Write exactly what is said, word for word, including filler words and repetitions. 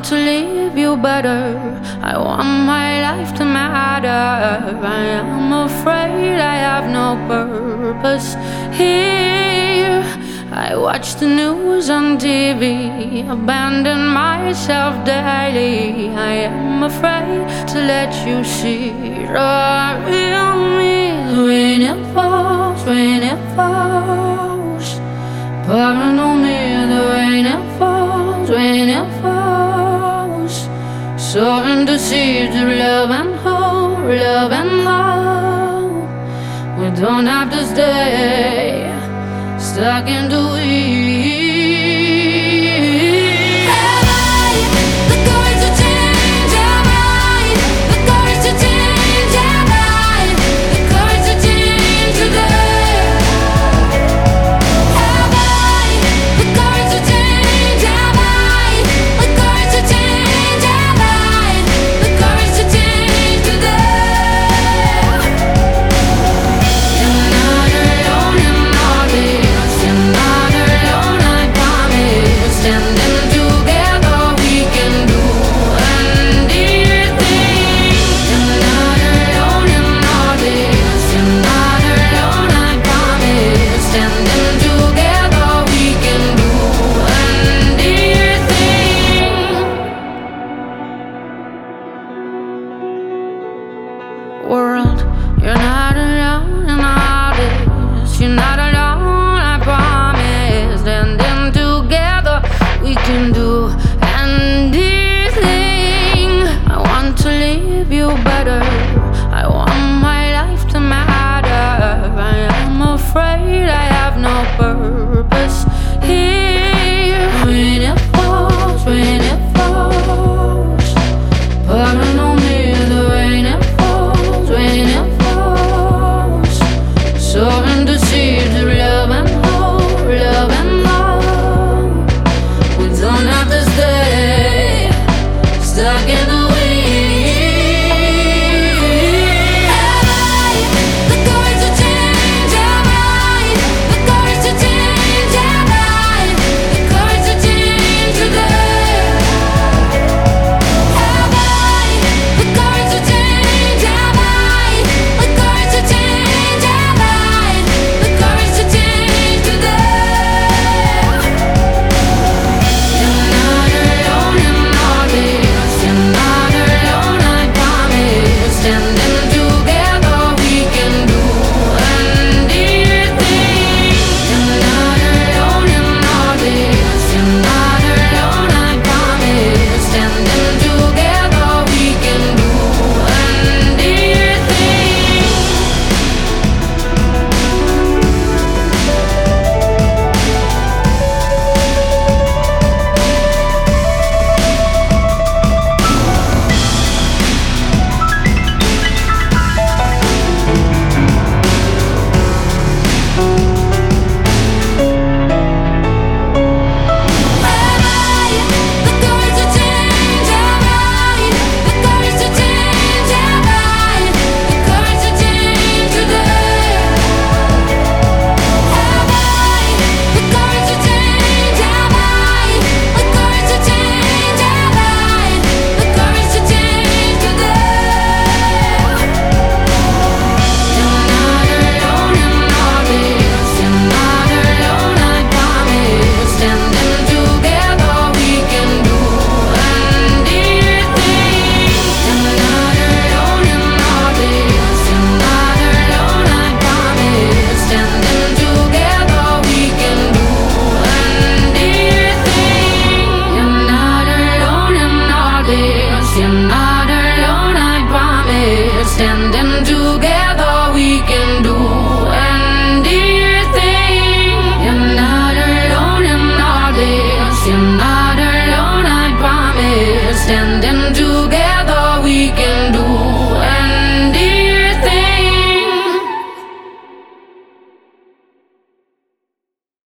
want to leave you better. I want my life to matter. I am afraid I have no purpose here. I watch the news on T V, abandon myself daily. I am afraid to let you see the real me. When it falls, when it falls, pouring on me, the rain it falls, when it falls, sowing the seeds of love and hope, love and hope. We don't have to stay stuck in the weeds. Have I the courage to change? Have I the courage to change? Have I the courage to change today? Have I the courage to change? Have I the courage to change? Have I the courage to change today? You're not alone in all this. You're not alone, I promise. Standing together, we can do anything. You're not alone in all this. You're not alone, I promise. Standing together, we can do anything. World, you're not alone in all this. You're not alone, I promise. Standing together, we can do anything. I want to leave you better. I want my life to matter. I am afraid I have no purpose here. When it falls, when it falls, pouring